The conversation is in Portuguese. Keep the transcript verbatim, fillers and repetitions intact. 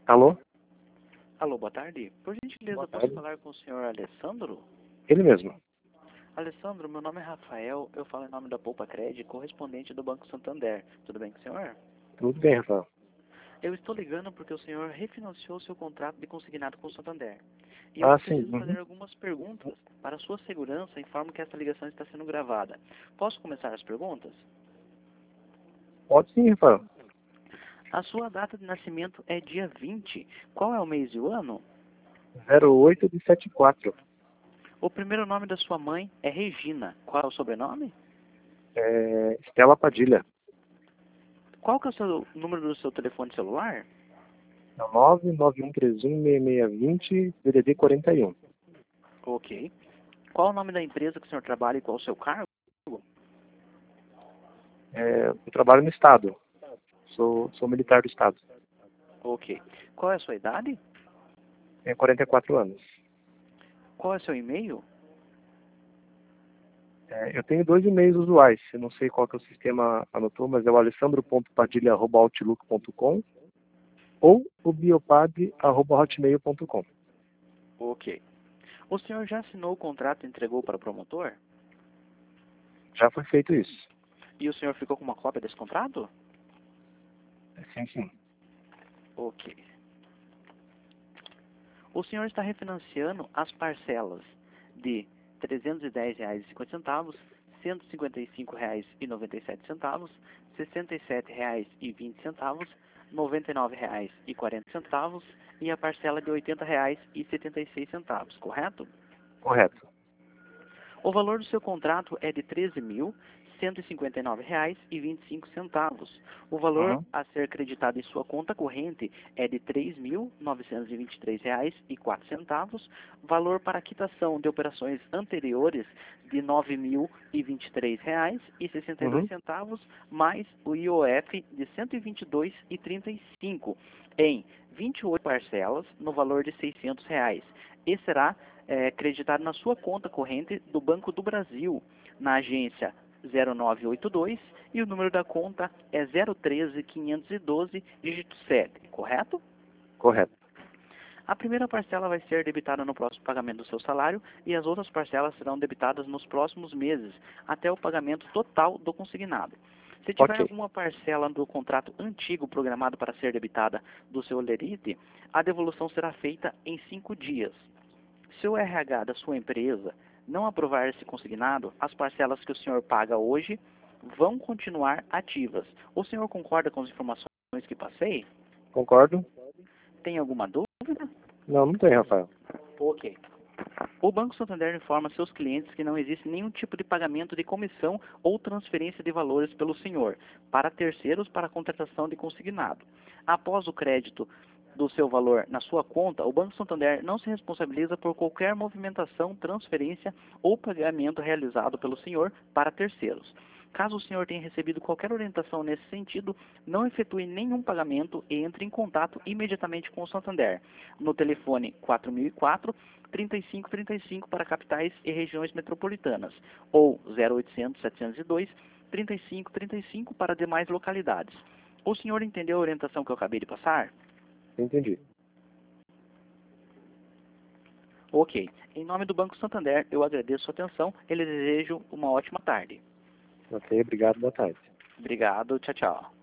Alô? Alô, boa tarde. Por gentileza, Boa posso tarde. falar com o senhor Alessandro? Ele mesmo. Alessandro, meu nome é Rafael, eu falo em nome da Poupa Cred, correspondente do Banco Santander. Tudo bem com o senhor? Tudo bem, Rafael. Eu estou ligando porque o senhor refinanciou seu contrato de consignado com o Santander. E eu Ah, sim. preciso Uhum. fazer algumas perguntas. Para sua segurança, informo que esta ligação está sendo gravada. Posso começar as perguntas? Pode sim, Rafael. A sua data de nascimento é dia vinte. Qual é o mês e o ano? zero oito de setenta e quatro. O primeiro nome da sua mãe é Regina. Qual é o sobrenome? É, Estela Padilha. Qual que é o seu número do seu telefone celular? nove nove um três um seis seis dois zero D D D quarenta e um. Ok. Qual o nome da empresa que o senhor trabalha e qual o seu cargo? É, eu trabalho no Estado. Sou, sou militar do Estado. Ok. Qual é a sua idade? Tenho quarenta e quatro anos. Qual é o seu e-mail? É, eu tenho dois e-mails usuais. Eu não sei qual que o sistema anotou, mas é o alessandro ponto padilha arroba outlook ponto com ou o biopad arroba hotmail ponto com. Ok. O senhor já assinou o contrato e entregou para o promotor? Já foi feito isso. E o senhor ficou com uma cópia desse contrato? Sim, sim. Ok. O senhor está refinanciando as parcelas de trezentos e dez reais e cinquenta centavos, cento e cinquenta e cinco reais e noventa e sete centavos, sessenta e sete reais e vinte centavos, noventa e nove reais e quarenta centavos e a parcela de oitenta reais e setenta e seis centavos, correto? Correto. O valor do seu contrato é de treze mil cento e cinquenta e nove reais e vinte e cinco centavos. O valor Uhum. a ser creditado em sua conta corrente é de três mil novecentos e vinte e três reais e quatro centavos. Valor para quitação de operações anteriores de nove mil e vinte e três reais e sessenta e dois Uhum. centavos, mais o I O F de cento e vinte e dois reais e trinta e cinco em vinte e oito parcelas no valor de seiscentos reais. E será é, creditado na sua conta corrente do Banco do Brasil, na agência zero nove oito dois, e o número da conta é zero um três quinhentos e doze, dígito sete, correto? Correto. A primeira parcela vai ser debitada no próximo pagamento do seu salário e as outras parcelas serão debitadas nos próximos meses, até o pagamento total do consignado. Se tiver Ok. alguma parcela do contrato antigo programado para ser debitada do seu lerite, a devolução será feita em cinco dias. Se o R H da sua empresa não aprovar esse consignado, as parcelas que o senhor paga hoje vão continuar ativas. O senhor concorda com as informações que passei? Concordo? Tem alguma dúvida? Não, não tem, Rafael. Ok. O Banco Santander informa seus clientes que não existe nenhum tipo de pagamento de comissão ou transferência de valores pelo senhor para terceiros para a contratação de consignado. Após o crédito do seu valor na sua conta, o Banco Santander não se responsabiliza por qualquer movimentação, transferência ou pagamento realizado pelo senhor para terceiros. Caso o senhor tenha recebido qualquer orientação nesse sentido, não efetue nenhum pagamento e entre em contato imediatamente com o Santander no telefone quatro mil e quatro, trinta e cinco trinta e cinco para capitais e regiões metropolitanas ou zero oitocentos, setecentos e dois, trinta e cinco trinta e cinco para demais localidades. O senhor entendeu a orientação que eu acabei de passar? Entendi. Ok. Em nome do Banco Santander, eu agradeço sua atenção e lhe desejo uma ótima tarde. Ok, obrigado, boa tarde. Obrigado. Tchau, tchau.